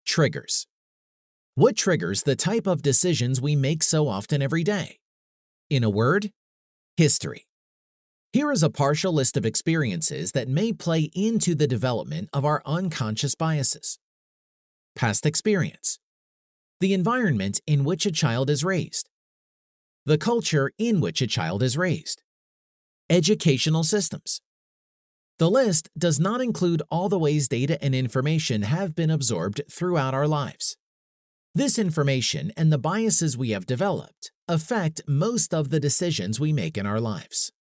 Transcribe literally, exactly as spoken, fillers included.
Triggers. What triggers the type of decisions we make so often every day? In a word, history. Here is a partial list of experiences that may play into the development of our unconscious biases. Past experience. The environment in which a child is raised. The culture in which a child is raised. Educational systems. The list does not include all the ways data and information have been absorbed throughout our lives. This information and the biases we have developed affect most of the decisions we make in our lives.